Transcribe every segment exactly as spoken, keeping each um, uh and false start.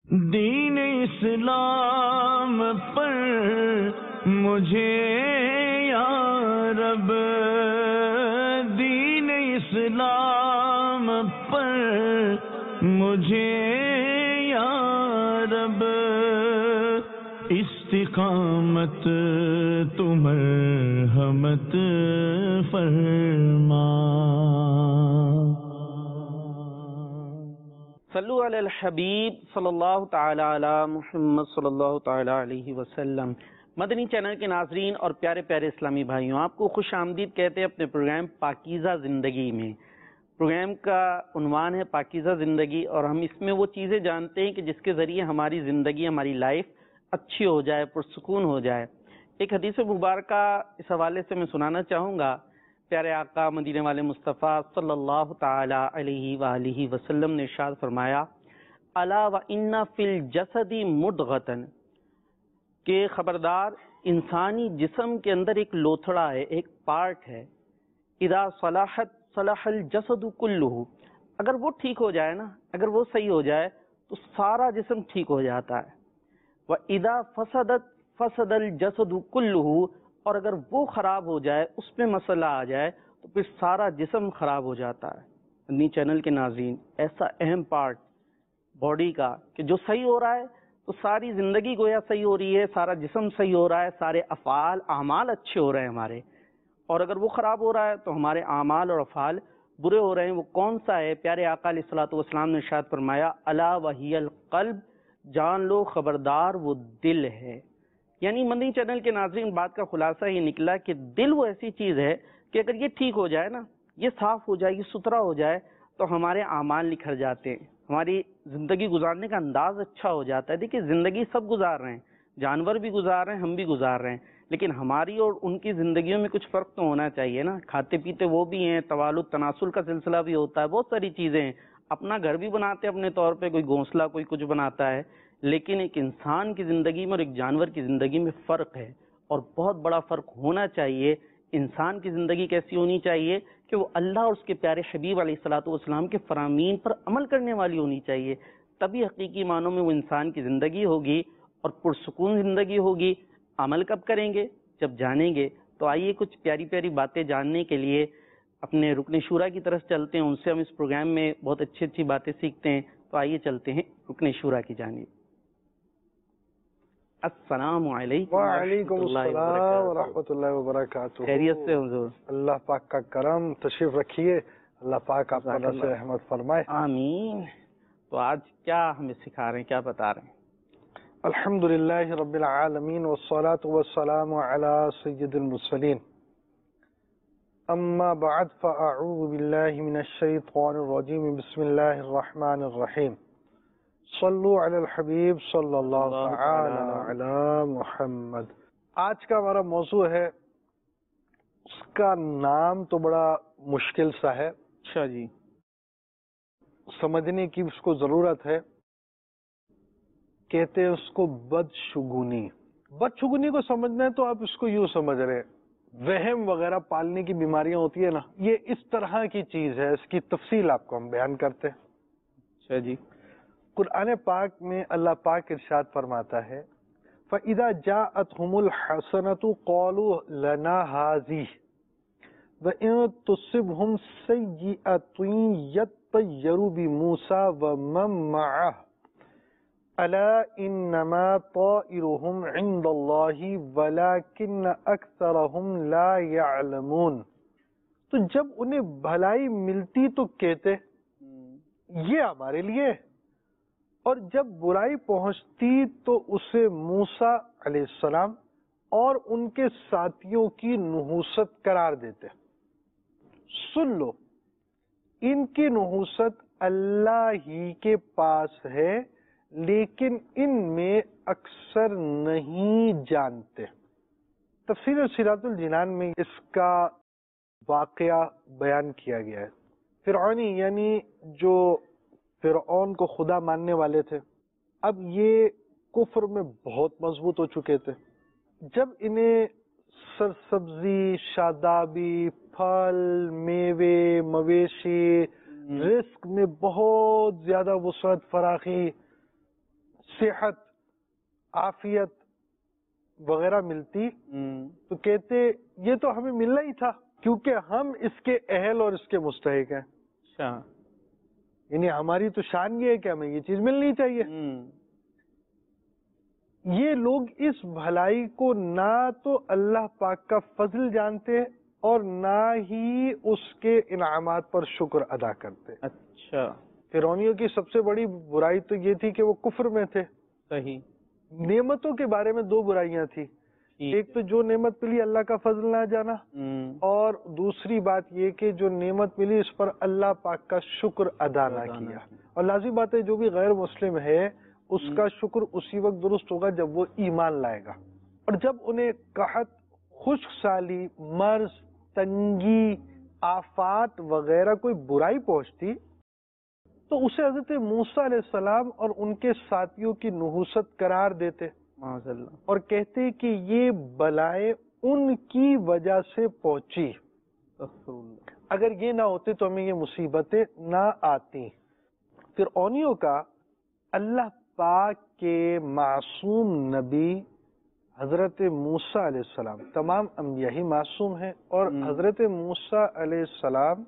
دین اسلام پر مجھے یا رب، دین اسلام پر مجھے یا رب، استقامت تو مرحمت فرما۔ صلو علی الحبیب صلی اللہ تعالی علی محمد صلی اللہ تعالی علیہ وسلم۔ مدنی چینل کے ناظرین اور پیارے پیارے اسلامی بھائیوں، آپ کو خوش آمدید کہتے ہیں اپنے پروگرام پاکیزہ زندگی میں۔ پروگرام کا عنوان ہے پاکیزہ زندگی، اور ہم اس میں وہ چیزیں جانتے ہیں کہ جس کے ذریعے ہماری زندگی، ہماری لائف اچھی ہو جائے، پرسکون ہو جائے۔ ایک حدیث مبارکہ اس حوالے سے میں سنانا چاہوں گا۔ پیارے آقا مدینے والے مصطفیٰ صلی اللہ تعالی علیہ وآلہ وسلم نے ارشاد فرمایا، الا وان فی الجسد مضغۃ، کہ خبردار انسانی جسم کے اندر ایک لوتھڑا ہے، ایک پارٹ ہے، اذا صلحت صلح الجسد کلہ، اگر وہ ٹھیک ہو جائے نا، اگر وہ صحیح ہو جائے تو سارا جسم ٹھیک ہو جاتا ہے، واذا فسدت فسد الجسد کلہ، اور اگر وہ خراب ہو جائے، اس میں مسئلہ آ جائے تو پھر سارا جسم خراب ہو جاتا ہے۔ مدنی چینل کے ناظرین، ایسا اہم پارٹ باڈی کا کہ جو صحیح ہو رہا ہے تو ساری زندگی گویا صحیح ہو رہی ہے، سارا جسم صحیح ہو رہا ہے، سارے افعال اعمال اچھے ہو رہے ہیں ہمارے، اور اگر وہ خراب ہو رہا ہے تو ہمارے اعمال اور افعال برے ہو رہے ہیں۔ وہ کون سا ہے؟ پیارے آقا علیہ الصلوۃ والسلام نے ارشاد فرمایا، الا وہی القلب، جان لو خبردار وہ دل ہے۔ یعنی مدنی چینل کے ناظرین، بات کا خلاصہ یہ نکلا کہ دل وہ ایسی چیز ہے کہ اگر یہ ٹھیک ہو جائے نا، یہ صاف ہو جائے، یہ ستھرا ہو جائے تو ہمارے اعمال نکھر جاتے ہیں، ہماری زندگی گزارنے کا انداز اچھا ہو جاتا ہے۔ دیکھیے زندگی سب گزار رہے ہیں، جانور بھی گزار رہے ہیں، ہم بھی گزار رہے ہیں، لیکن ہماری اور ان کی زندگیوں میں کچھ فرق تو ہونا چاہیے نا۔ کھاتے پیتے وہ بھی ہیں، توالد تناسل کا سلسلہ بھی ہوتا ہے، بہت ساری چیزیں ہیں، اپنا گھر بھی بناتے ہیں اپنے طور پہ، کوئی گھونسلہ کوئی کچھ بناتا ہے، لیکن ایک انسان کی زندگی میں اور ایک جانور کی زندگی میں فرق ہے، اور بہت بڑا فرق ہونا چاہیے۔ انسان کی زندگی کیسی ہونی چاہیے کہ وہ اللہ اور اس کے پیارے حبیب علیہ الصلوۃ والسلام کے فرامین پر عمل کرنے والی ہونی چاہیے، تبھی حقیقی معنوں میں وہ انسان کی زندگی ہوگی اور پرسکون زندگی ہوگی۔ عمل کب کریں گے؟ جب جانیں گے۔ تو آئیے کچھ پیاری پیاری باتیں جاننے کے لیے اپنے رکن شورا کی طرف چلتے ہیں، ان سے ہم اس پروگرام میں بہت اچھی اچھی باتیں سیکھتے ہیں۔ تو آئیے چلتے ہیں رکن شورا کی جانب۔ السلام علیکم وعلیکم السلام ورحمۃ اللہ وبرکاتہ۔ خیریت سے حضور؟ اللہ پاک کا کرم، تشریف رکھیے، اللہ پاک آپ پر نصر رحمت فرمائے، آمین۔ تو آج کیا ہمیں سکھا رہے ہیں، کیا بتا رہے ہیں؟ الحمد للہ رب العالمین والصلاة والسلام علی سید المرسلین، اما بعد فاعوذ باللہ من الشیطان الرجیم، بسم اللہ الرحمن الرحیم، صلو علی الحبیب صلی اللہ تعالی علی محمد۔ آج کا ہمارا موضوع ہے، اس کا نام تو بڑا مشکل سا ہے، اچھا جی، سمجھنے کی اس کو ضرورت ہے۔ کہتے ہیں اس کو بدشگونی۔ بدشگونی کو سمجھنا ہے تو آپ اس کو یوں سمجھ رہے ہیں، وہم وغیرہ پالنے کی بیماریاں ہوتی ہے نا، یہ اس طرح کی چیز ہے، اس کی تفصیل آپ کو ہم بیان کرتے ہیں۔ اچھا جی، قرآن پاک میں اللہ پاک ارشاد فرماتا ہے، فَإِذَا جَاءَتْهُمُ الْحَسَنَةُ قَالُوا لَنَا هَٰذِهِ وَإِن تُصِبْهُمْ سَيِّئَةٌ يَطَّيَّرُوا بِمُوسَىٰ وَمَن مَّعَهُ أَلَا إِنَّمَا طَائِرُهُمْ عِندَ اللَّهِ وَلَٰكِنَّ أَكْثَرَهُمْ لَا يَعْلَمُونَ۔ تو جب انہیں بھلائی ملتی تو کہتے یہ ہمارے لیے، اور جب برائی پہنچتی تو اسے موسیٰ علیہ السلام اور ان کے ساتھیوں کی نحوست قرار دیتے۔ سن لو، ان کی نحوست اللہ ہی کے پاس ہے، لیکن ان میں اکثر نہیں جانتے۔ تفسیر صراط الجنان میں اس کا واقعہ بیان کیا گیا ہے۔ فرعونی یعنی جو فرعون کو خدا ماننے والے تھے، اب یہ کفر میں بہت مضبوط ہو چکے تھے۔ جب انہیں سرسبزی، شادابی، پھل، میوے، مویشی، رزق میں بہت زیادہ وسعت فراخی، صحت عافیت وغیرہ ملتی تو کہتے یہ تو ہمیں ملنا ہی تھا کیونکہ ہم اس کے اہل اور اس کے مستحق ہیں. اچھا یعنی ہماری تو شان یہ ہے کہ ہمیں یہ چیز ملنی چاہیے. یہ لوگ اس بھلائی کو نہ تو اللہ پاک کا فضل جانتے اور نہ ہی اس کے انعامات پر شکر ادا کرتے. اچھا فرعونیوں کی سب سے بڑی برائی تو یہ تھی کہ وہ کفر میں تھے. صحیح. نعمتوں کے بارے میں دو برائیاں تھیں. ایک تو جو نعمت ملی اللہ کا فضل نہ جانا اور دوسری بات یہ کہ جو نعمت ملی اس پر اللہ پاک کا شکر ادا نہ کیا. اور لازمی بات ہے جو بھی غیر مسلم ہے اس کا شکر اسی وقت درست ہوگا جب وہ ایمان لائے گا. اور جب انہیں قحط خشک سالی مرض تنگی آفات وغیرہ کوئی برائی پہنچتی تو اسے حضرت موسیٰ علیہ السلام اور ان کے ساتھیوں کی نحوست قرار دیتے اور کہتے کہ یہ بلائیں ان کی وجہ سے پہنچی, اگر یہ نہ ہوتے تو ہمیں یہ مصیبتیں نہ آتی. فرعونیوں کا اللہ پاک کے معصوم نبی حضرت موسیٰ علیہ السلام, تمام انبیاء ہی معصوم ہیں اور حضرت موسیٰ علیہ السلام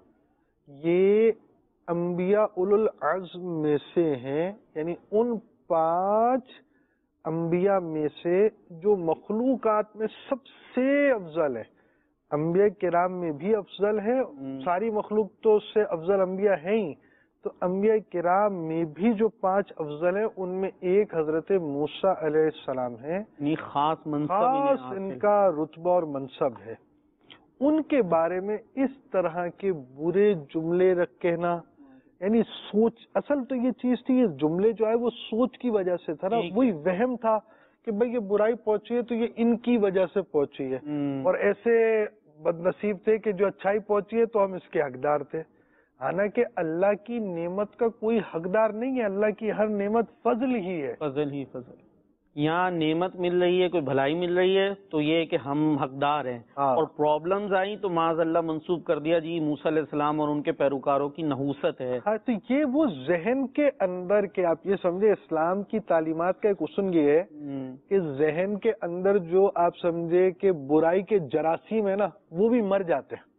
یہ انبیاء اولو العزم میں سے ہیں, یعنی ان پانچ انبیاء میں سے جو مخلوقات میں سب سے افضل ہے. انبیاء کرام میں بھی افضل ہے, ساری مخلوق تو اس سے افضل انبیاء ہیں ہی, تو انبیاء کرام میں بھی جو پانچ افضل ہیں ان میں ایک حضرت موسیٰ علیہ السلام ہے. خاص منصب خاص ان کا رتبہ اور منصب ہے. ان کے بارے میں اس طرح کے برے جملے رکھ کہنا, یعنی سوچ, اصل تو یہ چیز تھی, یہ جملے جو ہے وہ سوچ کی وجہ سے تھا نا, وہی وہم تھا کہ بھئی یہ برائی پہنچی ہے تو یہ ان کی وجہ سے پہنچی ہے, اور ایسے بد نصیب تھے کہ جو اچھائی پہنچی ہے تو ہم اس کے حقدار تھے. حالانکہ اللہ کی نعمت کا کوئی حقدار نہیں ہے, اللہ کی ہر نعمت فضل ہی ہے. فضل ہی فضل. یہاں نعمت مل رہی ہے, کوئی بھلائی مل رہی ہے تو یہ کہ ہم حقدار ہیں, اور پرابلمز آئیں تو معاذ اللہ منسوب کر دیا جی موسیٰ علیہ السلام اور ان کے پیروکاروں کی نحوست ہے. ہاں تو یہ وہ ذہن کے اندر کے آپ یہ سمجھے اسلام کی تعلیمات کا ایک اصول یہ ہے کہ ذہن کے اندر جو آپ سمجھے کہ برائی کے جراثیم ہے نا وہ بھی مر جاتے ہیں.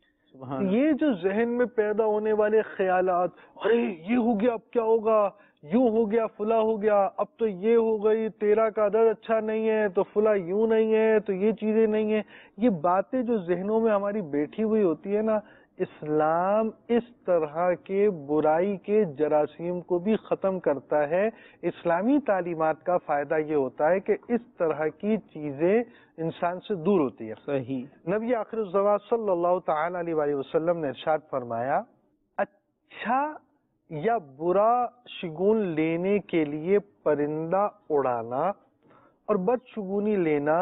یہ جو ذہن میں پیدا ہونے والے خیالات, ارے یہ ہو گیا اب کیا ہوگا, یوں ہو گیا فلاں ہو گیا, اب تو یہ ہو گئی, تیرا کا عدد اچھا نہیں ہے تو فلاں یوں نہیں ہے, تو یہ چیزیں نہیں ہیں, یہ باتیں جو ذہنوں میں ہماری بیٹھی ہوئی ہوتی ہے نا, اسلام اس طرح کے برائی کے جراثیم کو بھی ختم کرتا ہے. اسلامی تعلیمات کا فائدہ یہ ہوتا ہے کہ اس طرح کی چیزیں انسان سے دور ہوتی ہے. صحیح. نبی آخر الزمان صلی اللہ تعالی علیہ وآلہ وسلم نے ارشاد فرمایا, اچھا یا برا شگون لینے کے لیے پرندہ اڑانا اور بدشگونی لینا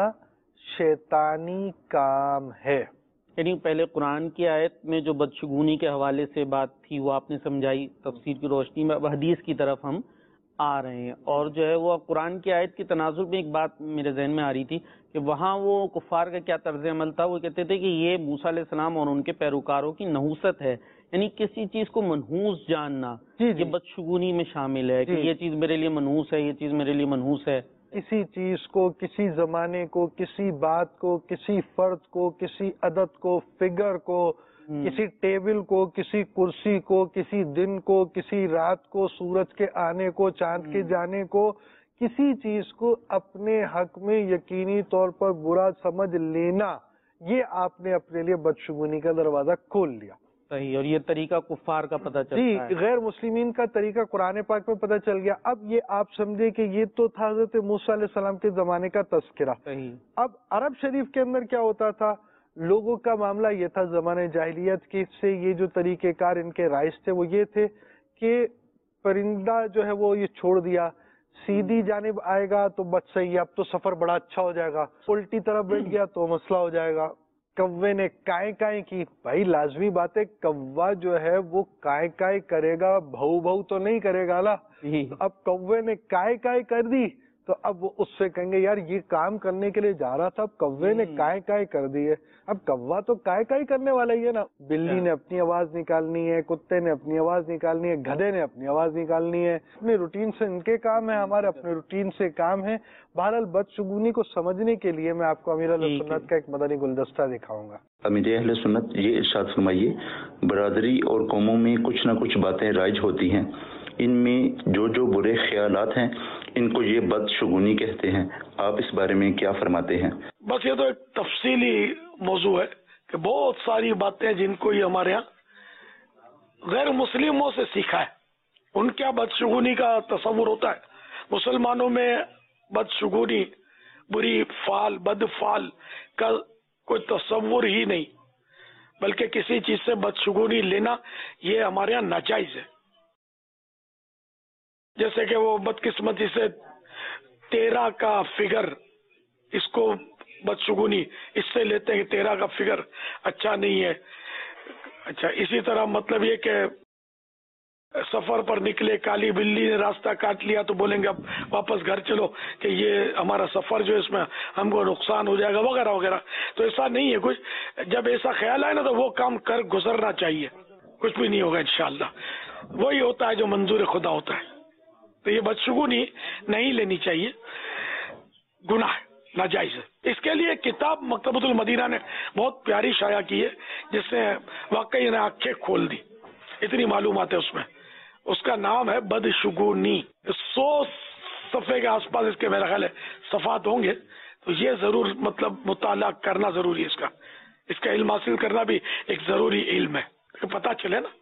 شیطانی کام ہے. یعنی پہلے قرآن کی آیت میں جو بدشگونی کے حوالے سے بات تھی وہ آپ نے سمجھائی تفسیر کی روشنی میں, اب حدیث کی طرف ہم آ رہے ہیں. اور جو ہے وہ قرآن کی آیت کے تناظر میں ایک بات میرے ذہن میں آ رہی تھی کہ وہاں وہ کفار کا کیا طرز عمل تھا, وہ کہتے تھے کہ یہ موسیٰ علیہ السلام اور ان کے پیروکاروں کی نحوست ہے, یعنی کسی چیز کو منحوس جاننا یہ بدشگونی میں شامل ہے کہ یہ چیز میرے لیے منحوس ہے, یہ چیز میرے لیے منحوس ہے. کسی چیز کو, کسی زمانے کو, کسی بات کو, کسی فرد کو, کسی عدد کو, فگر کو, کسی ٹیبل کو, کسی کرسی کو, کسی دن کو, کسی رات کو, سورج کے آنے کو, چاند کے جانے کو, کسی چیز کو اپنے حق میں یقینی طور پر برا سمجھ لینا, یہ آپ نے اپنے لیے بدشگونی کا دروازہ کھول لیا. صحیح. اور یہ طریقہ کفار کا پتہ چلتا ہے, جی غیر مسلمین کا طریقہ قرآن پاک میں پتہ چل گیا. اب یہ آپ سمجھے کہ یہ تو تھا حضرت موسیٰ علیہ السلام کے زمانے کا تذکرہ. صحیح. اب عرب شریف کے اندر کیا ہوتا تھا, لوگوں کا معاملہ یہ تھا زمانے جاہلیت کے سے یہ جو طریقہ کار ان کے رائج تھے وہ یہ تھے کہ پرندہ جو ہے وہ یہ چھوڑ دیا, سیدھی جانب آئے گا تو بس صحیح ہے, اب تو سفر بڑا اچھا ہو جائے گا, الٹی طرف بیٹھ گیا تو مسئلہ ہو جائے گا. کوے نے کائیں کائیں کی, بھائی لازمی بات ہے کوا جو ہے وہ کائیں کائیں کرے گا, بھو بھو تو نہیں کرے گا نا. اب کوے نے کائیں کائیں کر دی تو اب وہ اس سے کہیں گے یار یہ کام کرنے کے لیے جا رہا تھا، اب کوے نے کائے کائے کر دی ہے. اب کوا تو کائے کائے کرنے والا ہی ہے نا. بلی نے اپنی آواز نکالنی ہے، کتے نے اپنی آواز نکالنی ہے، گدھے نے اپنی آواز نکالنی ہے. اپنے روٹین سے ان کے کام ہے، ہمارے اپنے روٹین سے کام ہے. بہرحال بدشگونی کو سمجھنے کے لیے میں آپ کو امیر اہل سنت کا ایک مدنی گلدستہ دکھاؤں گا. امیر اہل سنت یہ ارشاد فرمائیے، برادری اور قوموں میں کچھ نہ کچھ باتیں رائج ہوتی ہیں، ان میں جو جو برے خیالات ہیں ان کو یہ بدشگونی کہتے ہیں. آپ اس بارے میں کیا فرماتے ہیں؟ بس یہ تو ایک تفصیلی موضوع ہے کہ بہت ساری باتیں جن کو یہ ہمارے یہاں غیر مسلموں سے سیکھا ہے. ان کیا بدشگونی کا تصور ہوتا ہے. مسلمانوں میں بدشگونی، بری فعال، بد فعال کا کوئی تصور ہی نہیں، بلکہ کسی چیز سے بدشگونی لینا یہ ہمارے یہاں ناجائز ہے. جیسے کہ وہ بدقسمتی سے تیرہ کا فگر، اس کو بدشگونی اس سے لیتے ہیں کہ تیرہ کا فگر اچھا نہیں ہے. اچھا، اسی طرح مطلب یہ کہ سفر پر نکلے، کالی بلی نے راستہ کاٹ لیا تو بولیں گے اب واپس گھر چلو کہ یہ ہمارا سفر جو اس میں ہم کو نقصان ہو جائے گا وغیرہ وغیرہ. تو ایسا نہیں ہے کچھ. جب ایسا خیال آئے نا تو وہ کام کر گزرنا چاہیے، کچھ بھی نہیں ہوگا انشاءاللہ. وہی ہوتا ہے جو منظور خدا ہوتا ہے. تو یہ بدشگونی نہیں لینی چاہیے، گناہ ہے، ناجائز ہے. اس کے لیے کتاب مکتبۃ المدینہ نے بہت پیاری شائع کی ہے، جس نے واقعی انہیں آنکھیں کھول دی. اتنی معلومات ہے اس میں. اس کا نام ہے بدشگونی. سو صفحے کے آس پاس اس کے میرا خیال ہے صفحات ہوں گے. تو یہ ضرور مطلب مطالعہ کرنا ضروری ہے. اس کا اس کا علم حاصل کرنا بھی ایک ضروری علم ہے کہ پتہ چلے نا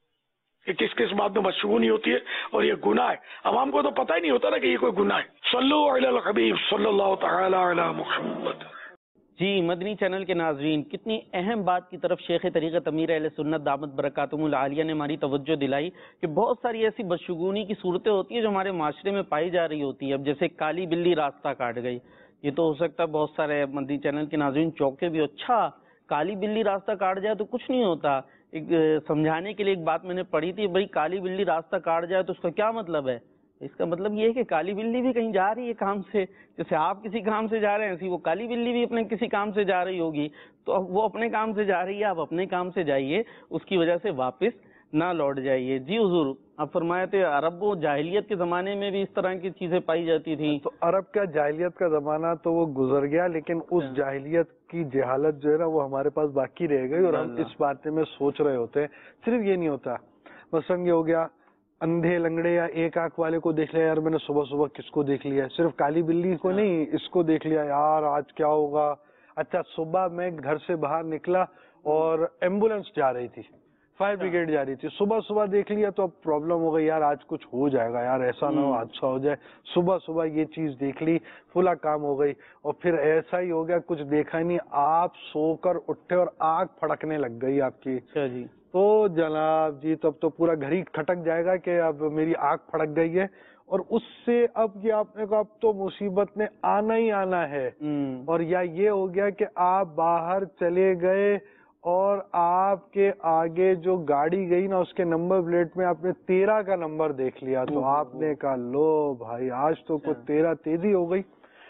کہ کس کس بات میں بدشگونی ہوتی ہے اور یہ گناہ ہے. عوام کو تو پتہ ہی نہیں ہوتا نا کہ یہ کوئی گناہ ہے. صلو علی الحبیب صلی اللہ تعالی علی محمد. جی مدنی چینل کے ناظرین، کتنی اہم بات کی طرف شیخ طریقت امیر اہل سنت دامت برکاتہم العالیہ نے ہماری توجہ دلائی کہ بہت ساری ایسی بدشگونی کی صورتیں ہوتی ہیں جو ہمارے معاشرے میں پائی جا رہی ہوتی ہے. اب جیسے کالی بلی راستہ کاٹ گئی، یہ تو ہو سکتا ہے بہت سارے مدنی چینل کے ناظرین چوکے بھی. اچھا، کالی بلی راستہ کاٹ جائے تو کچھ نہیں ہوتا. ایک سمجھانے کے لیے ایک بات میں نے پڑھی تھی، بھائی کالی بلی راستہ کاٹ جائے تو اس کا کیا مطلب ہے؟ اس کا مطلب یہ ہے کہ کالی بلی بھی کہیں جا رہی ہے کام سے. جیسے آپ کسی کام سے جا رہے ہیں ایسی وہ کالی بلی بھی اپنے کسی کام سے جا رہی ہوگی. تو اب وہ اپنے کام سے جا رہی ہے، آپ اپنے کام سے جائیے، اس کی وجہ سے واپس نہ لوٹ جائیے. جی حضور، آپ فرمایا تھے عرب و جاہلیت کے زمانے میں بھی اس طرح کی چیزیں پائی جاتی تھیں. تو عرب کا جاہلیت کا زمانہ تو وہ گزر گیا، لیکن اس جاہلیت کی جہالت جو ہے نا وہ ہمارے پاس باقی رہ گئی، اور ہم اس بارے میں سوچ رہے ہوتے ہیں. صرف یہ نہیں ہوتا، مثلاً یہ ہو گیا اندھے لنگڑے یا ایک آنکھ والے کو دیکھ لیا، یار میں نے صبح صبح کس کو دیکھ لیا. صرف کالی بلی کو نہیں، اس کو دیکھ لیا، یار آج کیا ہوگا. اچھا، صبح میں گھر سے باہر نکلا اور ایمبولینس جا رہی تھی، فائر بریگیڈ جا رہی تھی، صبح صبح دیکھ لیا تو اب پرابلم ہو گئی، یار آج کچھ ہو جائے گا، یار ایسا نہ ہو حادثہ ہو جائے. صبح صبح یہ چیز دیکھ لی، فلا کام ہو گئی. اور پھر ایسا ہی ہو گیا، کچھ دیکھا نہیں، آپ سو کر اٹھے اور آنکھ پھڑکنے لگ گئی آپ کی. جی تو جناب جی تب تو پورا گھر ہی کھٹک جائے گا کہ اب میری آنکھ پھڑک گئی ہے. اور اس سے اب یہ آپ نے کہا اب تو مصیبت نے آنا ہی آنا ہے. اور یا یہ ہو گیا کہ آپ باہر چلے گئے اور آپ کے آگے جو گاڑی گئی نا اس کے نمبر پلیٹ میں آپ نے تیرہ کا نمبر دیکھ لیا، تو آپ نے کہا لو بھائی آج تو کوئی تیرہ تیزی ہو گئی.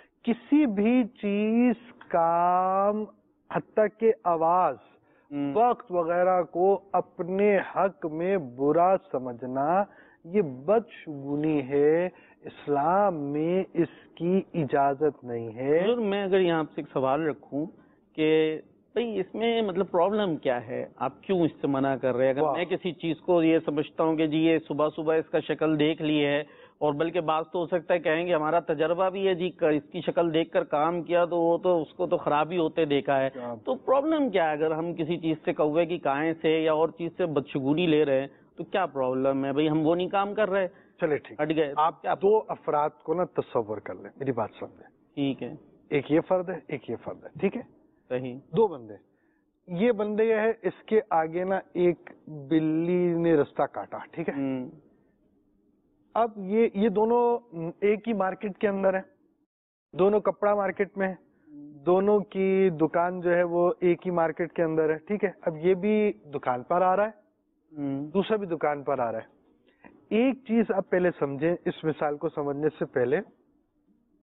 کسی بھی چیز، کام، حتیٰ کہ آواز، وقت وغیرہ کو اپنے حق میں برا سمجھنا یہ بدشگونی ہے. اسلام میں اس کی اجازت نہیں ہے. میں اگر یہاں آپ سے ایک سوال رکھوں کہ بھئی اس میں مطلب پرابلم کیا ہے، آپ کیوں اس سے منع کر رہے ہیں؟ اگر میں کسی چیز کو یہ سمجھتا ہوں کہ جی یہ صبح صبح اس کا شکل دیکھ لی ہے، اور بلکہ بعض تو ہو سکتا ہے کہیں گے ہمارا تجربہ بھی ہے جی اس کی شکل دیکھ کر کام کیا تو وہ تو اس کو تو خرابی ہوتے دیکھا ہے، تو پرابلم کیا ہے؟ اگر ہم کسی چیز سے کوے کی کائیں سے یا اور چیز سے بدشگونی لے رہے ہیں تو کیا پرابلم ہے؟ بھئی ہم وہ نہیں کام کر رہے. چلے ٹھیک، ہٹ گئے. آپ دو افراد کو نا تصور کر لیں، میری بات سمجھیں. ٹھیک ہے، ایک یہ فرد ہے، ایک یہ فرد ہے، ٹھیک ہے، صحیح. دو بندے. یہ بندے یہ ہے، اس کے آگے نا ایک بلی نے رستہ کاٹا، ٹھیک ہے. اب یہ یہ دونوں ایک ہی مارکیٹ کے اندر ہیں، دونوں کپڑا مارکیٹ میں ہیں، دونوں کی دکان جو ہے وہ ایک ہی مارکیٹ کے اندر ہے، ٹھیک ہے. اب یہ بھی دکان پر آ رہا ہے، دوسرا بھی دکان پر آ رہا ہے. ایک چیز آپ پہلے سمجھیں، اس مثال کو سمجھنے سے پہلے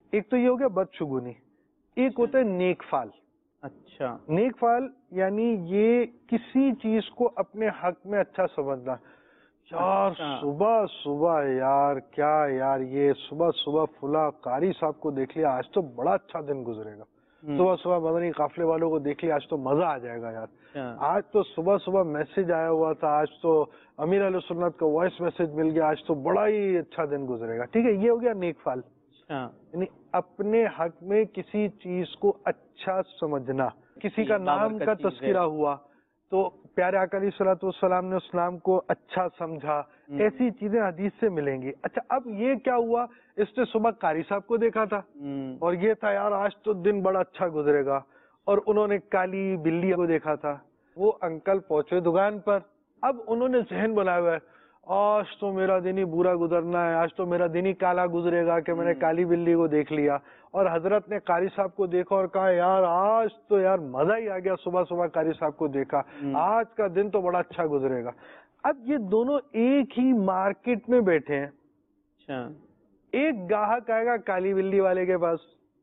ایک تو یہ ہو گیا بدشگونی، ایک ہوتا ہے نیک فال. اچھا. نیک فال یعنی یہ کسی چیز کو اپنے حق میں اچھا سمجھنا. یار صبح صبح یار کیا یار یہ صبح صبح فلاں قاری صاحب کو دیکھ لیا، آج تو بڑا اچھا دن گزرے گا. صبح صبح مدنی قافلے والوں کو دیکھ لیا، آج تو مزہ آ جائے گا یار. آج تو صبح صبح میسج آیا ہوا تھا، آج تو امیر علیہ سنت کا وائس میسج مل گیا، آج تو بڑا ہی اچھا دن گزرے گا. ٹھیک ہے، یہ ہو گیا نیک فال. یعنی اپنے حق میں کسی چیز کو اچھا سمجھنا. کسی کا نام کا تذکرہ ہوا تو پیارے آقا علیہ الصلوۃ والسلام نے اس نام کو اچھا سمجھا. ایسی چیزیں حدیث سے ملیں گی. اچھا اب یہ کیا ہوا، اس نے صبح قاری صاحب کو دیکھا تھا اور یہ تھا یار آج تو دن بڑا اچھا گزرے گا، اور انہوں نے کالی بلی کو دیکھا تھا. وہ انکل پہنچے دکان پر، اب انہوں نے ذہن بنایا ہوا ہے آج تو میرا دن ہی برا گزرنا ہے، آج تو میرا دن ہی کالا گزرے گا کہ میں نے کالی بلی کو دیکھ لیا. اور حضرت نے قاری صاحب کو دیکھا اور کہا یار آج تو یار مزہ ہی آ گیا، صبح صبح قاری صاحب کو دیکھا، آج کا دن تو بڑا اچھا گزرے گا. اب یہ دونوں ایک ہی مارکیٹ میں بیٹھے ہیں. ایک گاہک آئے گا کالی بلی والے کے پاس،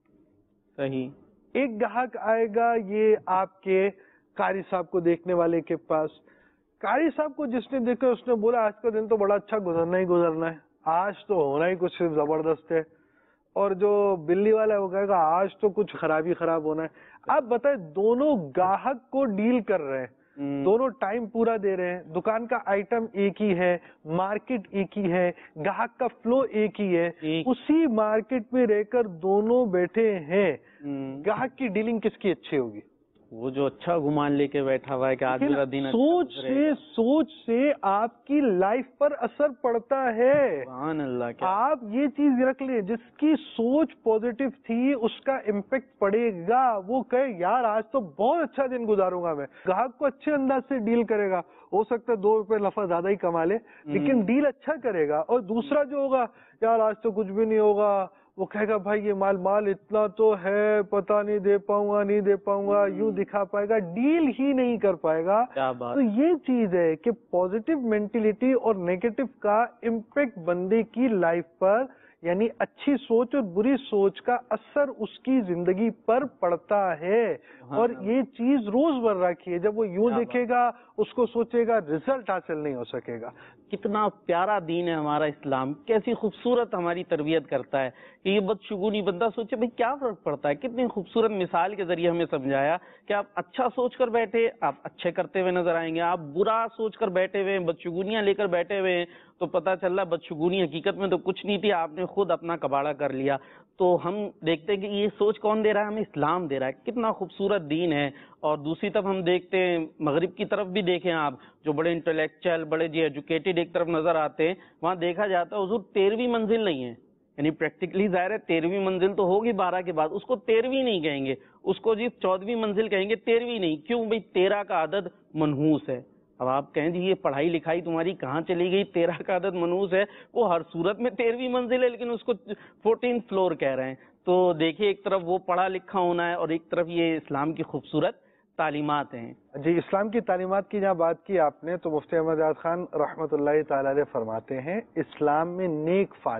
صحیح. ایک گاہک آئے گا یہ آپ کے قاری صاحب کو دیکھنے والے کے پاس. قاری صاحب کو جس نے دیکھا اس نے بولا آج کا دن تو بڑا اچھا گزرنا ہی گزرنا ہے، آج تو ہونا ہی کچھ زبردست ہے. اور جو بلی والا ہے وہ کہے گا آج تو کچھ خرابی خراب ہونا ہے. آپ بتائیں دونوں گاہک کو ڈیل کر رہے ہیں، دونوں ٹائم پورا دے رہے ہیں، دکان کا آئٹم ایک ہی ہے، مارکیٹ ایک ہی ہے، گاہک کا فلو ایک ہی ہے، اسی مارکیٹ میں رہ کر دونوں بیٹھے ہیں. گاہک کی ڈیلنگ کس کی اچھی ہوگی؟ وہ جو اچھا گمان لے کے بیٹھا ہوا ہے کہ آج میرا دن سوچ سے سوچ سے آپ کی لائف پر اثر پڑتا ہے. سبحان اللہ. آپ یہ چیز رکھ لیں جس کی سوچ پازیٹیو تھی اس کا امپیکٹ پڑے گا. وہ کہے یار آج تو بہت اچھا دن گزاروں گا میں. گاہک کو اچھے انداز سے ڈیل کرے گا، ہو سکتا ہے دو روپے نفع زیادہ ہی کما لے لیکن ڈیل اچھا کرے گا. اور دوسرا جو ہوگا یار آج تو کچھ بھی نہیں ہوگا، وہ کہے گا بھائی یہ مال مال اتنا تو ہے، پتہ نہیں دے پاؤں گا نہیں دے پاؤں گا، یوں دکھا پائے گا، ڈیل ہی نہیں کر پائے گا. تو یہ چیز ہے کہ پازیٹیو مینٹلٹی اور نیگیٹو کا امپیکٹ بندے کی لائف پر، یعنی اچھی سوچ اور بری سوچ کا اثر اس کی زندگی پر پڑتا ہے. اور یہ چیز روز مرہ کی ہے. جب وہ یوں دیکھے گا اس کو سوچے گا رزلٹ حاصل نہیں ہو سکے گا. کتنا پیارا دین ہے ہمارا اسلام، کیسی خوبصورت ہماری تربیت کرتا ہے کہ یہ بدشگونی بندہ سوچے بھئی کیا فرق پڑتا ہے. کتنی خوبصورت مثال کے ذریعے ہمیں سمجھایا کہ آپ اچھا سوچ کر بیٹھے آپ اچھے کرتے ہوئے نظر آئیں گے، آپ برا سوچ کر بیٹھے ہوئے بدشگونیاں لے کر بیٹھے ہوئے تو پتہ چل رہا بدشگونی حقیقت میں تو کچھ نہیں تھی، آپ نے خود اپنا کباڑا کر لیا. تو ہم دیکھتے ہیں کہ یہ سوچ کون دے رہا ہے؟ ہمیں اسلام دے رہا ہے. کتنا خوبصورت دین ہے. اور دوسری طرف ہم دیکھتے ہیں مغرب کی طرف بھی دیکھیں آپ، جو بڑے انٹلیکچوئل بڑے جی ایجوکیٹڈ ایک طرف نظر آتے ہیں، وہاں دیکھا جاتا ہے حضور تیرہویں منزل نہیں ہے. یعنی پریکٹیکلی ظاہر ہے تیرہویں منزل تو ہوگی بارہ کے بعد، اس کو تیرہویں نہیں کہیں گے، اس کو جی چودہویں منزل کہیں گے، تیرہویں نہیں. کیوں بھائی؟ تیرہ کا عدد منحوس ہے. اب آپ کہیں جی یہ پڑھائی لکھائی تمہاری کہاں چلی گئی؟ تیرہ کا عدد منحوس ہے، وہ ہر صورت میں تیرہویں منزل ہے لیکن اس کو فورٹین فلور کہہ رہے ہیں. تو دیکھیے ایک طرف وہ پڑھا لکھا ہونا ہے اور ایک طرف یہ اسلام کی خوبصورت تعلیمات ہیں. جی اسلام کی تعلیمات کی جہاں بات کی آپ نے تو مفتی احمد یاد خان رحمۃ اللہ تعالی علیہ فرماتے ہیں اسلام میں نیک فال،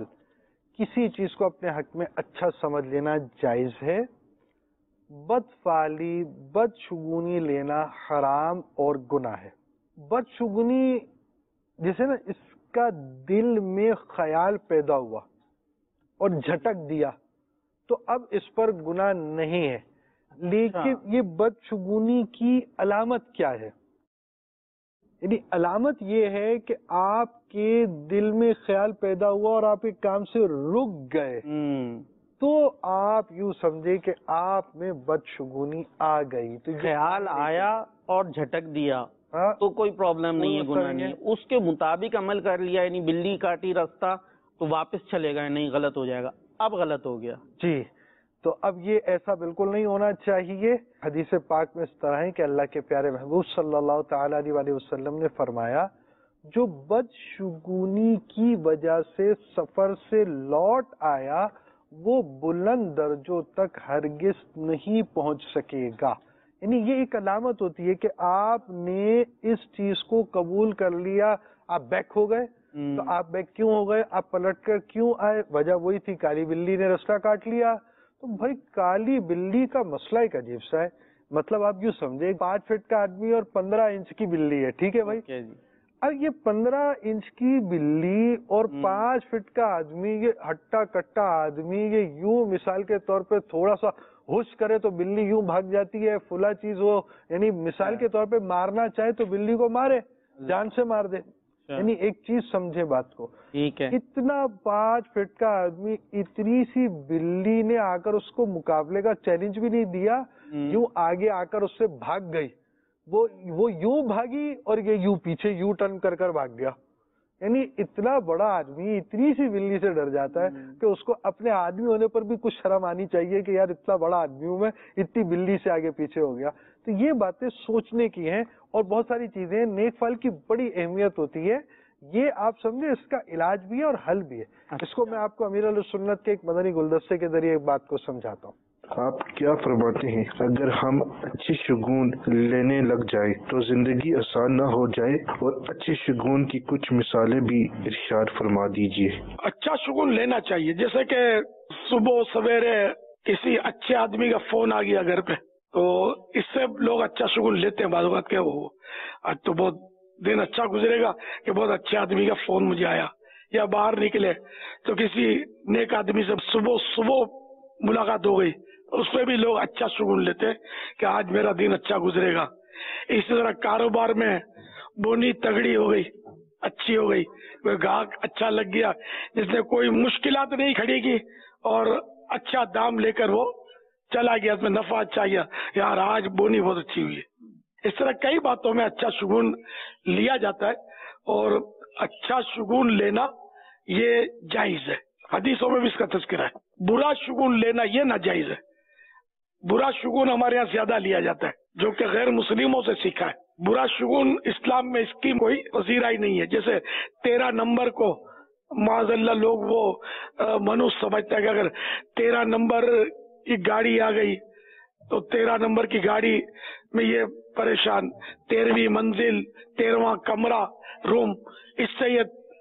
کسی چیز کو اپنے حق میں اچھا سمجھ لینا جائز ہے، بد فالی بدشگونی لینا حرام اور گناہ ہے. بدشگونی جسے نا اس کا دل میں خیال پیدا ہوا اور جھٹک دیا تو اب اس پر گناہ نہیں ہے. لیکن یہ بدشگونی کی علامت کیا ہے؟ یعنی علامت یہ ہے کہ آپ کے دل میں خیال پیدا ہوا اور آپ ایک کام سے رک گئے تو آپ یوں سمجھے کہ آپ میں بدشگونی آ گئی. تو خیال آیا اور جھٹک دیا تو کوئی پرابلم نہیں ہے، گناہ نہیں ہے. اس کے مطابق عمل کر لیا، یعنی بلی کاٹی راستہ تو واپس چلے گئے، نہیں غلط ہو جائے گا، اب غلط ہو گیا. جی تو اب یہ ایسا بالکل نہیں ہونا چاہیے. حدیث پاک میں اس طرح ہے کہ اللہ کے پیارے محبوب صلی اللہ تعالی علیہ وسلم نے فرمایا جو بدشگونی کی وجہ سے سفر سے لوٹ آیا وہ بلند درجوں تک ہرگز نہیں پہنچ سکے گا. یعنی یہ ایک علامت ہوتی ہے کہ آپ نے اس چیز کو قبول کر لیا، آپ بیک ہو گئے تو آپ بیک کیوں ہو گئے, آپ پلٹ کر کیوں آئے, وجہ وہی تھی کالی بلی نے رستہ کاٹ لیا. تو بھائی کالی بلی کا مسئلہ ایک عجیب سا ہے. مطلب آپ یوں سمجھے پانچ فٹ کا آدمی اور پندرہ انچ کی بلی ہے, ٹھیک ہے بھائی, اب یہ پندرہ انچ کی بلی اور پانچ فٹ کا آدمی, یہ ہٹا کٹا آدمی, یہ یوں مثال کے طور پہ تھوڑا سا ہوش کرے تو بلی یوں بھاگ جاتی ہے, فلا چیز ہو, یعنی مثال کے طور پہ مارنا چاہے تو بلی کو مارے, جان سے مار دے. یعنی ایک چیز سمجھے بات کو, ٹھیک ہے, اتنا پانچ فٹ کا آدمی, اتنی سی بلی نے آ کر اس کو مقابلے کا چیلنج بھی نہیں دیا, یوں آگے آ کر اس سے بھاگ گئی. وہ وہ یوں بھاگی اور یہ یوں پیچھے یوں ٹرن کر کر بھاگ گیا. یعنی اتنا بڑا آدمی اتنی سی بلی سے ڈر جاتا ہے کہ اس کو اپنے آدمی ہونے پر بھی کچھ شرم آنی چاہیے کہ یار اتنا بڑا آدمی ہوں میں, اتنی بلی سے آگے پیچھے ہو گیا. تو یہ باتیں سوچنے کی ہیں, اور بہت ساری چیزیں نیک فعل کی بڑی اہمیت ہوتی ہے. یہ آپ سمجھے اس کا علاج بھی ہے اور حل بھی ہے. اس کو میں آپ کو امیر علیہ سنت کے ایک مدنی گلدستے کے ذریعے ایک بات کو سمجھاتا ہوں. آپ کیا فرماتے ہیں اگر ہم اچھی شگون لینے لگ جائیں تو زندگی آسان نہ ہو جائے, اور اچھے شگون کی کچھ مثالیں بھی ارشاد فرما دیجیے. اچھا شگون لینا چاہیے, جیسے کہ صبح سویرے کسی اچھے آدمی کا فون آ گیا گھر پہ, تو اس سے لوگ اچھا شگون لیتے ہیں. بعض اوقات کہ وہ آج تو بہت دن اچھا گزرے گا کہ بہت اچھے آدمی کا فون مجھے آیا, یا باہر نکلے تو کسی نیک آدمی سے صبح صبح ملاقات ہو گئی, اس پہ بھی لوگ اچھا شگون لیتے ہیں کہ آج میرا دن اچھا گزرے گا. اسی طرح کاروبار میں بونی تگڑی ہو گئی, اچھی ہو گئی, کوئی گاہک اچھا لگ گیا جس نے کوئی مشکلات نہیں کھڑی کی اور اچھا دام لے کر وہ چلا گیا, اس میں نفع اچھا گیا, یار آج بونی بہت اچھی ہوئی ہے. اس طرح کئی باتوں میں اچھا شگون لیا جاتا ہے, اور اچھا شگون لینا یہ جائز ہے. حدیثوں میں بھی اس کا تذکرہ ہے. برا شگون لینا یہ ناجائز ہے. برا شگون ہمارے یہاں زیادہ لیا جاتا ہے, جو کہ غیر مسلموں سے سیکھا ہے. برا شگون اسلام میں اس کی کوئی وزیرہ ہی نہیں ہے. جیسے تیرہ نمبر کو معاذ اللہ لوگ وہ منوس سمجھتا ہے کہ اگر تیرہ نمبر کی گاڑی آ گئی تو تیرہ نمبر کی گاڑی میں یہ پریشان, تیرہویں منزل, تیرہواں کمرہ روم, اس سے یہ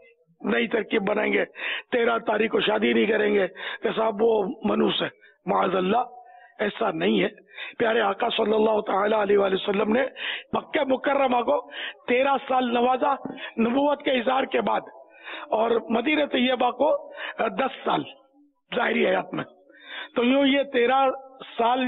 نئی ترکیب بنائیں گے, تیرہ تاریخ کو شادی نہیں کریں گے کہ صاحب وہ منوس ہے. معاذ اللہ, ایسا نہیں ہے. پیارے آقا صلی اللہ تعالی علیہ وآلہ وسلم نے مکہ مکرمہ کو تیرہ سال نوازا نبوت کے اظہار کے بعد, اور مدینہ طیبہ کو دس سال ظاہری حیات میں. تو یوں یہ تیرہ سال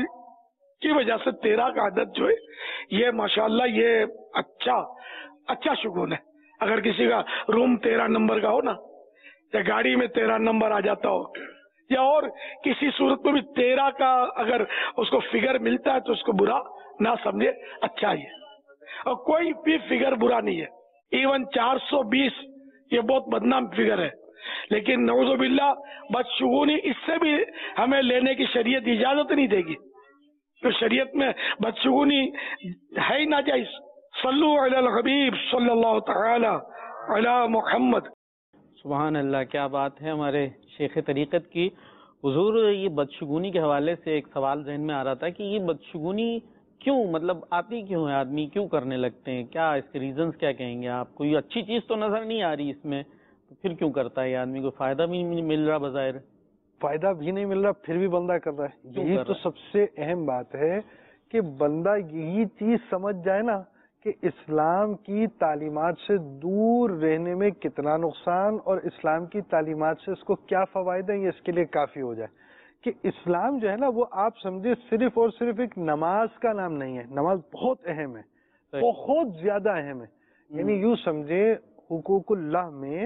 کی وجہ سے تیرہ کا عدد جو ہے یہ ماشاءاللہ یہ اچھا اچھا شگون ہے. اگر کسی کا روم تیرہ نمبر کا ہو نا, یا گاڑی میں تیرہ نمبر آ جاتا ہو, یا اور کسی صورت میں بھی تیرہ کا اگر اس کو فگر ملتا ہے تو اس کو برا نہ سمجھے, اچھا ہی ہے. اور کوئی بھی فگر برا نہیں ہے. ایون چار سو بیس یہ بہت بدنام فگر ہے, لیکن نعوذ باللہ بدشگونی اس سے بھی ہمیں لینے کی شریعت اجازت نہیں دے گی. تو شریعت میں بدشگونی ہے ہی ناجائز. صلو علی الحبیب صلی اللہ تعالی علی محمد. سبحان اللہ, کیا بات ہے ہمارے شیخ طریقت کی. حضور, یہ بدشگونی کے حوالے سے ایک سوال ذہن میں آ رہا تھا کہ یہ بدشگونی کیوں مطلب آتی کیوں ہے, آدمی کیوں کرنے لگتے ہیں, کیا اس کے ریزنز کیا کہیں گے آپ؟ کوئی اچھی چیز تو نظر نہیں آ رہی اس میں, تو پھر کیوں کرتا ہے یہ آدمی؟ کو فائدہ بھی نہیں مل رہا, بظاہر فائدہ بھی نہیں مل رہا پھر بھی بندہ کر رہا ہے. یہی تو سب سے اہم بات ہے کہ بندہ یہی چیز سمجھ جائے نا کہ اسلام کی تعلیمات سے دور رہنے میں کتنا نقصان اور اسلام کی تعلیمات سے اس کو کیا فوائد ہیں, یہ اس کے لیے کافی ہو جائے. کہ اسلام جو ہے نا وہ آپ سمجھے صرف اور صرف ایک نماز کا نام نہیں ہے. نماز بہت اہم ہے, بہت زیادہ اہم ہے. یعنی یوں سمجھے حقوق اللہ میں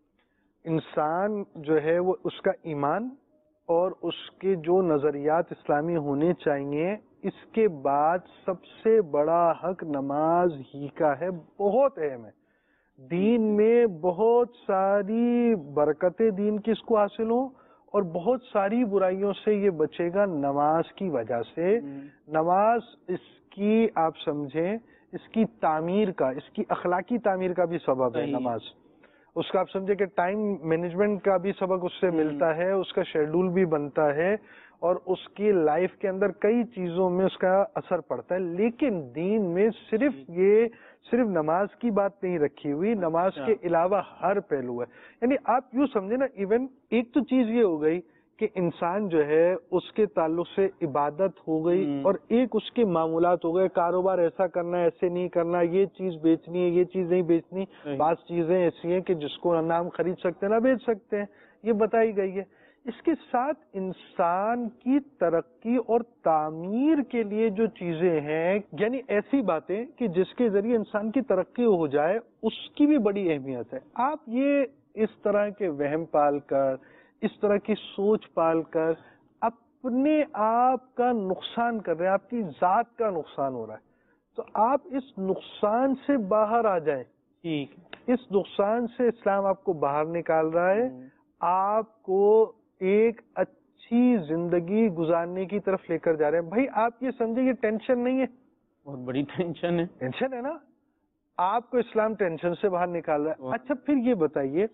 انسان جو ہے وہ اس کا ایمان اور اس کے جو نظریات اسلامی ہونے چاہیے, اس کے بعد سب سے بڑا حق نماز ہی کا ہے, بہت اہم ہے. دین میں بہت ساری برکتیں دین کی اس کو حاصل ہوں, اور بہت ساری برائیوں سے یہ بچے گا نماز کی وجہ سے. نماز اس کی آپ سمجھیں اس کی تعمیر کا, اس کی اخلاقی تعمیر کا بھی سبب ہے نماز. اس کا آپ سمجھے کہ ٹائم مینجمنٹ کا بھی سبق اس سے ملتا ہے, اس کا شیڈول بھی بنتا ہے, اور اس کی لائف کے اندر کئی چیزوں میں اس کا اثر پڑتا ہے، لیکن دین میں صرف یہ صرف نماز کی بات نہیں رکھی ہوئی، نماز کے علاوہ ہر پہلو ہے. یعنی آپ یوں سمجھے نا، ایون ایک تو چیز یہ ہو گئی کہ انسان جو ہے اس کے تعلق سے عبادت ہو گئی، اور ایک اس کے معمولات ہو گئے، کاروبار ایسا کرنا ہے، ایسے نہیں کرنا، یہ چیز بیچنی ہے، یہ چیز نہیں بیچنی. بعض چیزیں ایسی ہیں کہ جس کو نہ ہم خرید سکتے ہیں نہ بیچ سکتے ہیں، یہ بتائی گئی ہے. اس کے ساتھ انسان کی ترقی اور تعمیر کے لیے جو چیزیں ہیں، یعنی ایسی باتیں کہ جس کے ذریعے انسان کی ترقی ہو جائے، اس کی بھی بڑی اہمیت ہے. آپ یہ اس طرح کے وہم پال کر، اس طرح کی سوچ پال کر اپنے آپ کا نقصان کر رہے ہیں، آپ کی ذات کا نقصان ہو رہا ہے. تو آپ اس نقصان سے باہر آ جائیں. ٹھیک، اس نقصان سے اسلام آپ کو باہر نکال رہا ہے، آپ کو ایک اچھی زندگی گزارنے کی طرف لے کر جا رہے ہیں. بھائی آپ یہ سمجھے یہ ٹینشن نہیں ہے، بہت بڑی ٹینشن ہے. ٹینشن ہے نا، آپ کو اسلام ٹینشن سے باہر نکال رہا ہے. اچھا پھر یہ بتائیے،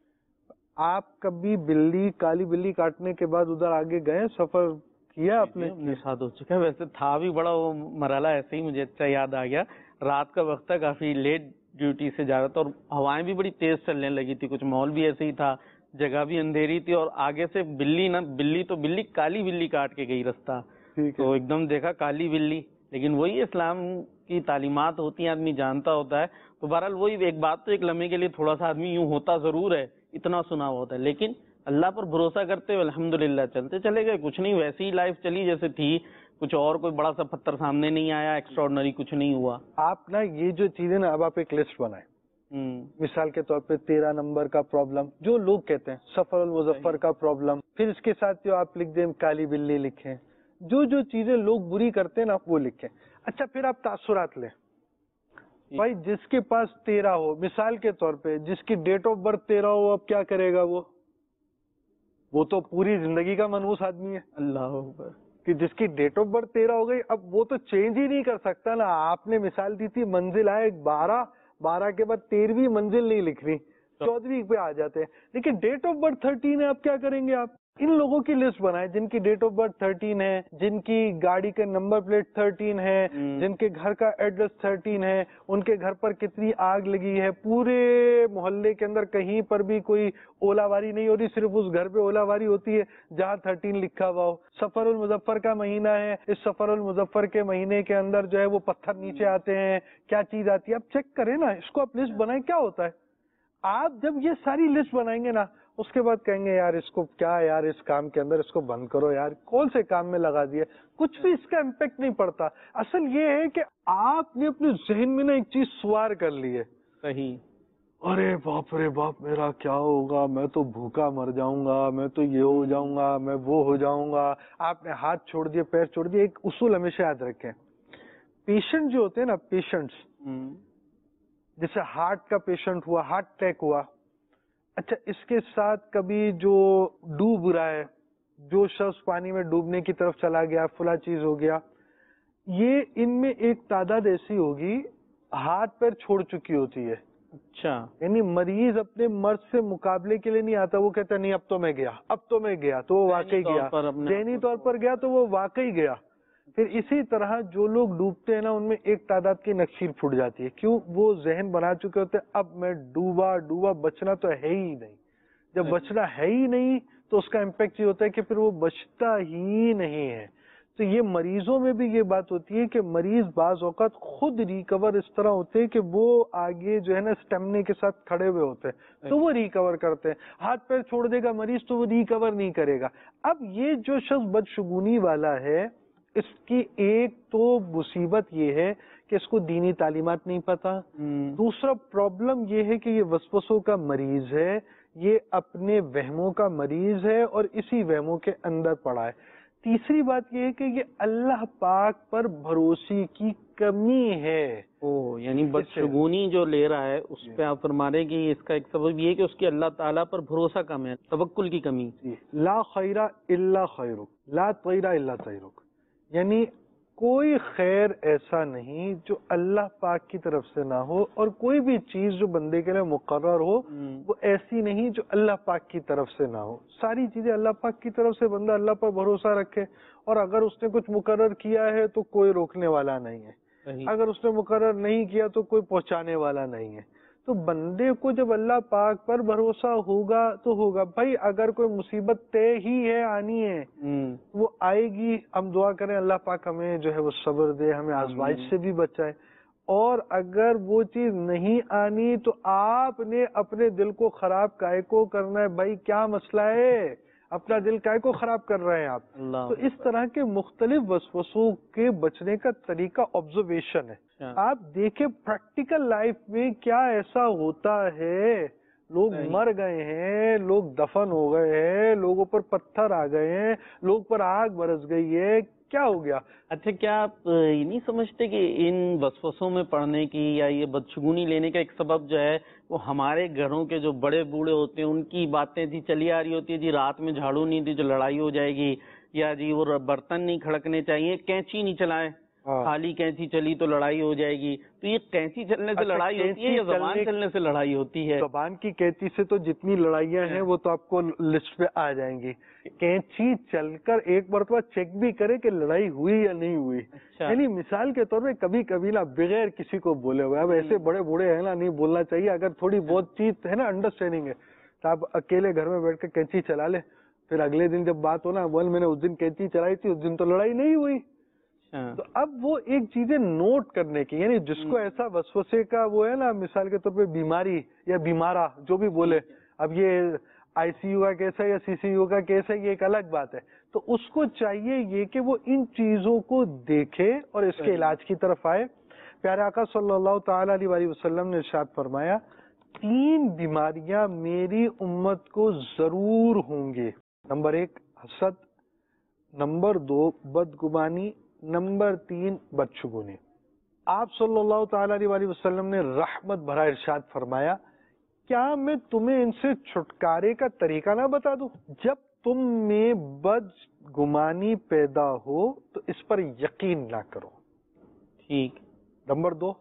آپ کبھی بلی کالی بلی کاٹنے کے بعد ادھر آگے گئے، سفر کیا آپ نے؟ اپنے ساتھ ہو چکا ہے. ویسے تھا بھی بڑا وہ مرحلہ ایسے ہی مجھے اچھا یاد آ گیا. رات کا وقت تھا، کافی لیٹ ڈیوٹی سے جا رہا تھا، اور ہوائیں بھی بڑی تیز چلنے لگی تھی، کچھ ماحول بھی ایسے ہی تھا، جگہ بھی اندھیری تھی، اور آگے سے بلی نا بلی تو بلی کالی بلی کاٹ کے گئی رستہ. تو ایک دم دیکھا کالی بلی، لیکن وہی اسلام کی تعلیمات ہوتی ہیں، آدمی جانتا ہوتا ہے. تو بہرحال وہی ایک بات، تو ایک لمحے کے لیے تھوڑا سا آدمی یوں ہوتا ضرور ہے، اتنا سنا ہوتا ہے، لیکن اللہ پر بھروسہ کرتے ہوئے الحمدللہ چلتے چلے گئے. کچھ نہیں، ویسی ہی لائف چلی جیسے تھی، کچھ اور کوئی بڑا سا پتھر سامنے نہیں آیا، ایکسٹراڈنری کچھ نہیں ہوا. آپ نا یہ جو چیزیں نا، اب آپ ایک لسٹ بنائیں. مثال کے طور پہ تیرہ نمبر کا پرابلم جو لوگ کہتے ہیں، سفر المظفر کا پرابلم، پھر اس کے ساتھ جو آپ لکھ دیں کالی بلی لکھیں، جو جو چیزیں لوگ بری کرتے ہیں نا وہ لکھیں. اچھا پھر آپ تاثرات لیں. بھائی جس کے پاس تیرہ ہو، مثال کے طور پہ جس کی ڈیٹ آف برتھ تیرہ ہو، اب کیا کرے گا وہ وہ تو پوری زندگی کا منحوس آدمی ہے. اللہ اکبر. کہ جس کی ڈیٹ آف برتھ تیرہ ہو گئی، اب وہ تو چینج ہی نہیں کر سکتا نا. آپ نے مثال دی تھی منزل آئے بارہ، بارہ کے بعد تیرہویں منزل نہیں لکھ رہی، چودہویں پہ آ جاتے ہیں. لیکن ڈیٹ آف برتھ تھرٹین ہے، آپ کیا کریں گے؟ آپ ان لوگوں کی لسٹ بنائیں جن کی ڈیٹ آف برتھ تھرٹین ہے، جن کی گاڑی کا نمبر پلیٹ تھرٹین ہے، جن کے گھر کا ایڈریس تھرٹین ہے، ان کے گھر پر کتنی آگ لگی ہے، پورے محلے کے اندر کہیں پر بھی کوئی اولا واری نہیں ہو رہی، صرف اس گھر پہ اولا واری ہوتی ہے جہاں تھرٹین لکھا ہوا ہو. سفر المظفر کا مہینہ ہے، اس سفر المظفر کے مہینے کے اندر جو ہے وہ پتھر نیچے آتے ہیں، کیا چیز آتی ہے، آپ چیک کریں نا، اس کو آپ لسٹ بنائیں کیا ہوتا ہے. آپ جب یہ ساری لسٹ بنائیں گے نا، اس کے بعد کہیں گے یار اس کو کیا، یار اس کام کے اندر اس کو بند کرو، یار کون سے کام میں لگا دیا، کچھ بھی اس کا امپیکٹ نہیں پڑتا. اصل یہ ہے کہ آپ نے اپنے ذہن میں نا ایک چیز سوار کر لی ہے. صحیح. ارے باپ رے باپ، میرا کیا ہوگا، میں تو بھوکا مر جاؤں گا، میں تو یہ ہو جاؤں گا، میں وہ ہو جاؤں گا. آپ نے ہاتھ چھوڑ دیے، پیر چھوڑ دیے. ایک اصول ہمیشہ یاد رکھیں، پیشنٹ جو ہوتے ہیں نا، پیشنٹس جیسے ہارٹ کا پیشنٹ ہوا، ہارٹ اٹیک ہوا، اچھا اس کے ساتھ کبھی جو ڈوب رہا ہے، جو شخص پانی میں ڈوبنے کی طرف چلا گیا، فلاں چیز ہو گیا، یہ ان میں ایک تعداد ایسی ہوگی ہاتھ پیر چھوڑ چکی ہوتی ہے. اچھا، یعنی مریض اپنے مرض سے مقابلے کے لیے نہیں آتا، وہ کہتا نہیں اب تو میں گیا، اب تو میں گیا، تو وہ واقعی گیا، ذہنی طور پر گیا تو وہ واقعی گیا. پھر اسی طرح جو لوگ ڈوبتے ہیں نا، ان میں ایک تعداد کی نقشیر پھوٹ جاتی ہے. کیوں؟ وہ ذہن بنا چکے ہوتے ہیں اب میں ڈوبا ڈوبا بچنا تو ہے ہی نہیں. جب بچنا ہے ہی نہیں تو اس کا امپیکٹ یہ ہوتا ہے کہ پھر وہ بچتا ہی نہیں ہے. تو یہ مریضوں میں بھی یہ بات ہوتی ہے کہ مریض بعض اوقات خود ریکور اس طرح ہوتے ہیں کہ وہ آگے جو ہے نا اسٹیمنے کے ساتھ کھڑے ہوئے ہوتے ہیں تو وہ ریکور کرتے ہیں. ہاتھ پیر چھوڑ دے گا مریض تو وہ ریکور نہیں کرے گا. اب یہ جو شخص بدشگونی والا ہے، اس کی ایک تو مصیبت یہ ہے کہ اس کو دینی تعلیمات نہیں پتا. دوسرا پرابلم یہ ہے کہ یہ وسوسوں کا مریض ہے، یہ اپنے وہموں کا مریض ہے اور اسی وہموں کے اندر پڑا ہے. تیسری بات یہ ہے کہ یہ اللہ پاک پر بھروسے کی کمی ہے. او یعنی بدشگونی جو لے رہا ہے اس پہ آپ فرما رہے ہیں کہ اس کا ایک سبب یہ ہے کہ اس کی اللہ تعالیٰ پر بھروسہ کم ہے، توکل کی کمی. لا خیرہ الا خیرک، لا طیرہ الا طیرک. یعنی کوئی خیر ایسا نہیں جو اللہ پاک کی طرف سے نہ ہو، اور کوئی بھی چیز جو بندے کے لیے مقرر ہو وہ ایسی نہیں جو اللہ پاک کی طرف سے نہ ہو. ساری چیزیں اللہ پاک کی طرف سے، بندہ اللہ پر بھروسہ رکھے، اور اگر اس نے کچھ مقرر کیا ہے تو کوئی روکنے والا نہیں ہے، اگر اس نے مقرر نہیں کیا تو کوئی پہنچانے والا نہیں ہے. تو بندے کو جب اللہ پاک پر بھروسہ ہوگا تو ہوگا. بھائی اگر کوئی مصیبت طے ہی ہے، آنی ہے، وہ آئے گی. ہم دعا کریں اللہ پاک ہمیں جو ہے وہ صبر دے، ہمیں آزمائش سے بھی بچائے. اور اگر وہ چیز نہیں آنی تو آپ نے اپنے دل کو خراب کائے کو کرنا ہے؟ بھائی کیا مسئلہ ہے، اپنا دل کائے کو خراب کر رہے ہیں آپ؟ تو اس طرح کے مختلف وسوسوں کے بچنے کا طریقہ آبزرویشن ہے. آپ دیکھیں پریکٹیکل لائف میں کیا ایسا ہوتا ہے، لوگ مر گئے ہیں، لوگ دفن ہو گئے ہیں، لوگوں پر پتھر آ گئے ہیں، لوگ پر آگ برس گئی ہے، کیا ہو گیا؟ اچھا، کیا آپ یہ نہیں سمجھتے کہ ان وسوسوں میں پڑنے کی یا یہ بدشگونی لینے کا ایک سبب جو ہے وہ ہمارے گھروں کے جو بڑے بوڑھے ہوتے ہیں ان کی باتیں تھی چلی آ رہی ہوتی ہے؟ جی رات میں جھاڑو نہیں دی جو لڑائی ہو جائے گی، یا جی وہ برتن نہیں کھڑکنے چاہیے، کینچی نہیں چلائے، خالی کینچی چلی تو لڑائی ہو جائے گی. تو یہ کینچی چلنے سے لڑائی ہوتی ہے یا زبان چلنے سے لڑائی ہوتی ہے؟ زبان کی کینچی سے تو جتنی لڑائیاں ہیں وہ تو آپ کو لسٹ پہ آ جائیں گی. کینچی چل کر ایک مرتبہ چیک بھی کرے کہ لڑائی ہوئی یا نہیں ہوئی. یعنی مثال کے طور پہ کبھی کبھی نا بغیر کسی کو بولے ہوئے، اب ایسے بڑے بوڑھے ہیں نا، نہیں بولنا چاہیے. اگر تھوڑی بہت چیز ہے نا انڈرسٹینڈنگ ہے تو آپ اکیلے گھر میں بیٹھ کے کینچی چلا لے، پھر اگلے دن جب بات ہونا بول میں نے اس دن کینچی چلائی تھی، اس دن تو لڑائی نہیں ہوئی. تو اب وہ ایک چیزیں نوٹ کرنے کی، یعنی جس کو ایسا وسوسے کا وہ ہے نا، مثال کے طور پہ بیماری یا بیمارہ جو بھی بولے، اب یہ آئی سی یو کا کیس ہے یا سی سی یو کا کیس ہے یہ ایک الگ بات ہے. تو اس کو چاہیے یہ کہ وہ ان چیزوں کو دیکھے اور اس کے علاج کی طرف آئے. پیارے آقا صلی اللہ تعالی علیہ وسلم نے ارشاد فرمایا تین بیماریاں میری امت کو ضرور ہوں گے. نمبر ایک حسد، نمبر دو بدگمانی، نمبر تین بدشگونی. آپ صلی اللہ تعالی علیہ وسلم نے رحمت بھرا ارشاد فرمایا کیا میں تمہیں ان سے چھٹکارے کا طریقہ نہ بتا دوں؟ جب تم میں بدگمانی پیدا ہو تو اس پر یقین نہ کرو. ٹھیک. نمبر دو،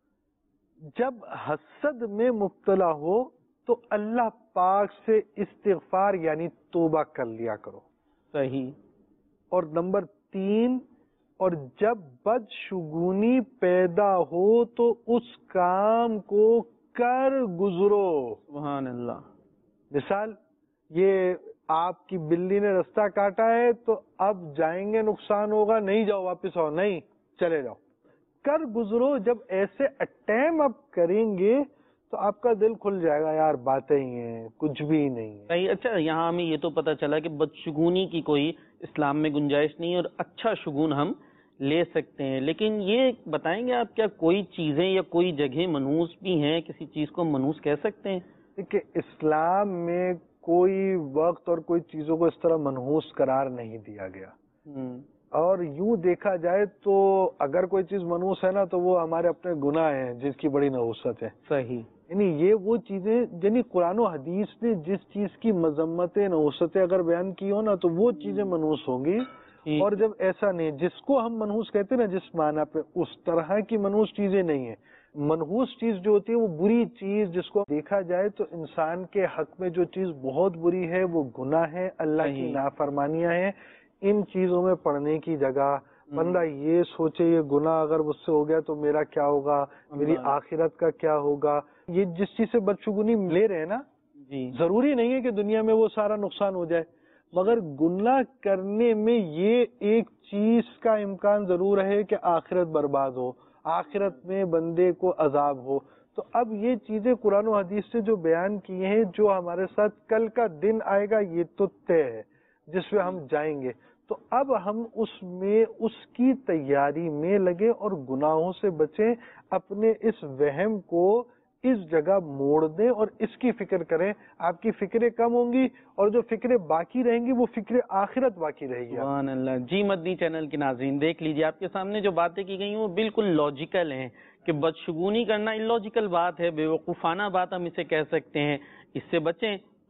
جب حسد میں مبتلا ہو تو اللہ پاک سے استغفار یعنی توبہ کر لیا کرو. صحیح. اور نمبر تین، اور جب بدشگونی پیدا ہو تو اس کام کو کر گزرو. سبحان اللہ. مثال یہ آپ کی بلی نے رستہ کاٹا ہے تو اب جائیں گے نقصان ہوگا، نہیں جاؤ واپس آؤ، نہیں چلے جاؤ، کر گزرو. جب ایسے اٹیم آپ کریں گے تو آپ کا دل کھل جائے گا، یار باتیں ہی ہیں، کچھ بھی نہیں ہے. صحیح. اچھا، یہاں ہمیں یہ تو پتہ چلا کہ بدشگونی کی کوئی اسلام میں گنجائش نہیں اور اچھا شگون ہم لے سکتے ہیں، لیکن یہ بتائیں گے آپ کیا کوئی چیزیں یا کوئی جگہ منحوس بھی ہیں؟ کسی چیز کو منحوس کہہ سکتے ہیں؟ دیکھیں اسلام میں کوئی وقت اور کوئی چیزوں کو اس طرح منحوس قرار نہیں دیا گیا. اور یوں دیکھا جائے تو اگر کوئی چیز منحوس ہے نا تو وہ ہمارے اپنے گناہ ہیں جس کی بڑی نحوست ہے. صحیح. یعنی یہ وہ چیزیں یعنی قرآن و حدیث نے جس چیز کی مذمتیں نحوستیں اگر بیان کی ہو نا تو وہ چیزیں منحوس ہوں گی. اور جب ایسا نہیں، جس کو ہم منحوس کہتے ہیں نا جس معنی پہ، اس طرح کی منحوس چیزیں نہیں ہیں. منحوس چیز جو ہوتی ہے وہ بری چیز، جس کو دیکھا جائے تو انسان کے حق میں جو چیز بہت بری ہے وہ گناہ ہے، اللہ کی نافرمانیاں ہیں. ان چیزوں میں پڑنے کی جگہ بندہ یہ سوچے یہ گناہ اگر مجھ سے ہو گیا تو میرا کیا ہوگا، میری آخرت کا کیا ہوگا. یہ جس چیز سے بدشگونی لے رہے ہیں نا، ضروری نہیں ہے کہ دنیا میں وہ سارا نقصان ہو جائے، مگر گناہ کرنے میں یہ ایک چیز کا امکان ضرور ہے کہ آخرت برباد ہو، آخرت میں بندے کو عذاب ہو. تو اب یہ چیزیں قرآن و حدیث سے جو بیان کی ہیں، جو ہمارے ساتھ کل کا دن آئے گا یہ تو طے ہے جس پہ ہم جائیں گے. تو اب ہم اس میں اس کی تیاری میں لگے اور گناہوں سے بچیں، اپنے اس وہم کو اس جگہ موڑ دیں اور اس کی فکر کریں. آپ کی فکریں کم ہوں گی اور جو فکریں باقی رہیں گی وہ فکر آخرت باقی رہے گی. سبحان اللہ. جی مدنی چینل کے ناظرین دیکھ لیجیے، آپ کے سامنے جو باتیں کی گئی ہیں وہ بالکل لاجیکل ہیں کہ بدشگونی کرنا اللاجیکل بات ہے، بے وقوفانہ بات ہم اسے کہہ سکتے ہیں. اس سے بچیں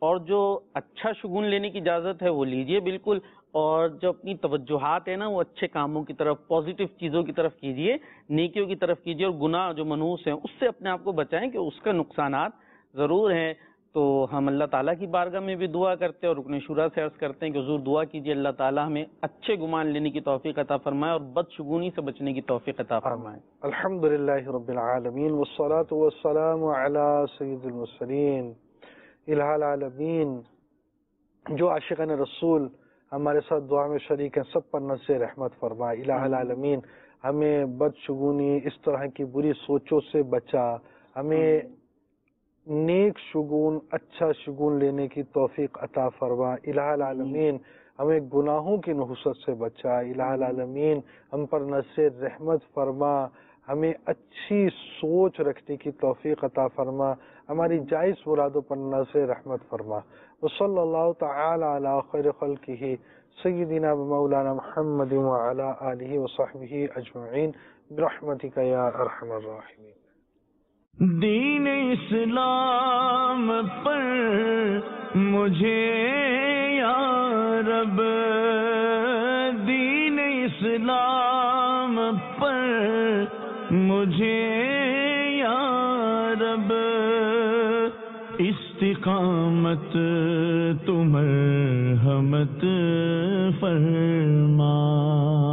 اور جو اچھا شگون لینے کی اجازت ہے وہ لیجئے بالکل، اور جو اپنی توجہات ہیں نا وہ اچھے کاموں کی طرف، پازیٹیو چیزوں کی طرف کیجئے، نیکیوں کی طرف کیجئے، اور گناہ جو منحوس ہیں اس سے اپنے آپ کو بچائیں کہ اس کا نقصانات ضرور ہیں۔ تو ہم اللہ تعالیٰ کی بارگاہ میں بھی دعا کرتے ہیں اور رکن شورا سے عرض کرتے ہیں کہ حضور دعا کیجئے اللہ تعالیٰ ہمیں اچھے گمان لینے کی توفیق عطا فرمائے اور بدشگونی سے بچنے کی توفیق عطا فرمائے۔ الحمدللہ رب العالمین والصلاة والسلام علی سید المرسلین الہ العالمین۔ جو عاشقان رسول ہمارے ساتھ دعا میں شریک ہیں سب پر نظر رحمت فرمائے۔ الہ العالمین ہمیں بدشگونی، اس طرح کی بری سوچوں سے بچا، ہمیں نیک شگون، اچھا شگون لینے کی توفیق عطا فرما۔ الہ العالمین ہمیں گناہوں کی نحوست سے بچا۔ الہ العالمین ہم پر نظر رحمت فرما، ہمیں اچھی سوچ رکھنے کی توفیق عطا فرما، ہماری جائز مرادوں پر نظر رحمت فرما۔ وصلی اللہ تعالی علی خیر خلقہ سیدنا مولانا محمد وعلی آلہ وصحبہ اجمعین برحمتک یا ارحم الراحمین۔ دین اسلام پر مجھے یا رب، دین اسلام پر مجھے یا رب، استقامت تو مرحمت فرما۔